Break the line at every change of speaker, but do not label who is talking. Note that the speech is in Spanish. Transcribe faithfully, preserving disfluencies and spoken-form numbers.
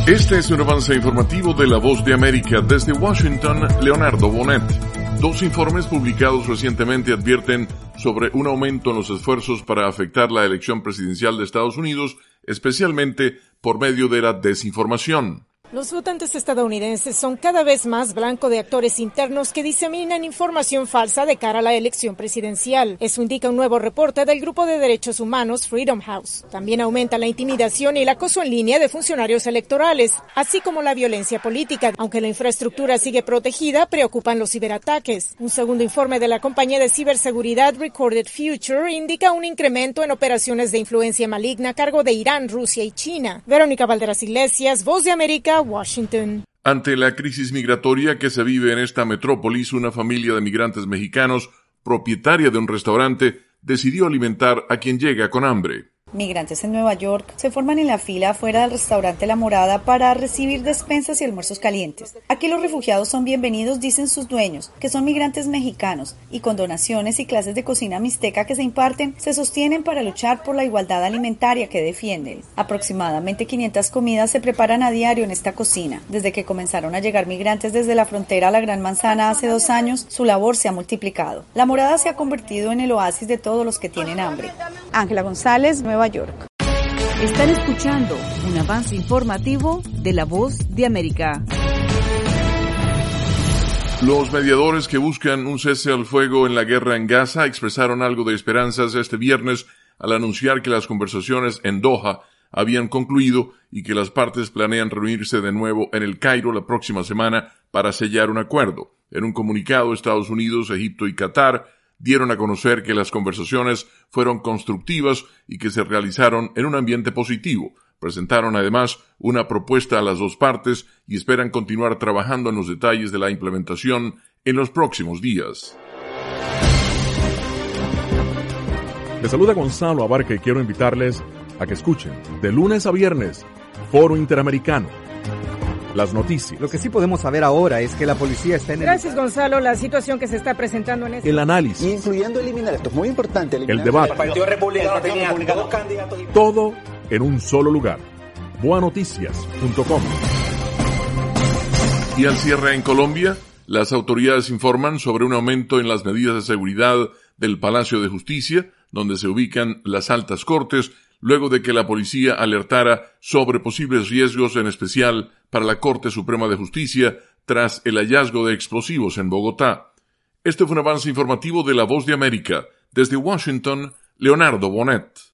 Este es un avance informativo de La Voz de América. Desde Washington, Leonardo Bonet. Dos informes publicados recientemente advierten sobre un aumento en los esfuerzos para afectar la elección presidencial de Estados Unidos, especialmente por medio de la desinformación.
Los votantes estadounidenses son cada vez más blanco de actores internos que diseminan información falsa de cara a la elección presidencial. Eso indica un nuevo reporte del grupo de derechos humanos Freedom House. También aumenta la intimidación y el acoso en línea de funcionarios electorales, así como la violencia política. Aunque la infraestructura sigue protegida, preocupan los ciberataques. Un segundo informe de la compañía de ciberseguridad Recorded Future indica un incremento en operaciones de influencia maligna a cargo de Irán, Rusia y China. Verónica Valderas Iglesias, Voz de América, Washington.
Ante la crisis migratoria que se vive en esta metrópolis, una familia de migrantes mexicanos, propietaria de un restaurante, decidió alimentar a quien llega con hambre.
Migrantes en Nueva York se forman en la fila afuera del restaurante La Morada para recibir despensas y almuerzos calientes. Aquí los refugiados son bienvenidos, dicen sus dueños, que son migrantes mexicanos, y con donaciones y clases de cocina mixteca que se imparten, se sostienen para luchar por la igualdad alimentaria que defienden. Aproximadamente quinientas comidas se preparan a diario en esta cocina. Desde que comenzaron a llegar migrantes desde la frontera a la Gran Manzana hace dos años, su labor se ha multiplicado. La Morada se ha convertido en el oasis de todos los que tienen hambre. Ángela González, Nueva York.
Están escuchando un avance informativo de La Voz de América.
Los mediadores que buscan un cese al fuego en la guerra en Gaza expresaron algo de esperanzas este viernes al anunciar que las conversaciones en Doha habían concluido y que las partes planean reunirse de nuevo en El Cairo la próxima semana para sellar un acuerdo. En un comunicado, Estados Unidos, Egipto y Qatar dieron a conocer que las conversaciones fueron constructivas y que se realizaron en un ambiente positivo. Presentaron además una propuesta a las dos partes y esperan continuar trabajando en los detalles de la implementación en los próximos días.
Les saluda Gonzalo Abarca y quiero invitarles a que escuchen de lunes a viernes Foro Interamericano. Las noticias.
Lo que sí podemos saber ahora es que la policía está en el...
Gracias, Gonzalo. La situación que se está presentando en este...
El análisis.
Incluyendo eliminar, esto es muy importante.
El debate.
El Partido Republicano tenía dos candidatos.
Todo en un solo lugar. boa noticias punto com.
Y al cierre en Colombia, las autoridades informan sobre un aumento en las medidas de seguridad del Palacio de Justicia, donde se ubican las altas cortes, luego de que la policía alertara sobre posibles riesgos, en especial para la Corte Suprema de Justicia, tras el hallazgo de explosivos en Bogotá. Este fue un avance informativo de La Voz de América. Desde Washington, Leonardo Bonet.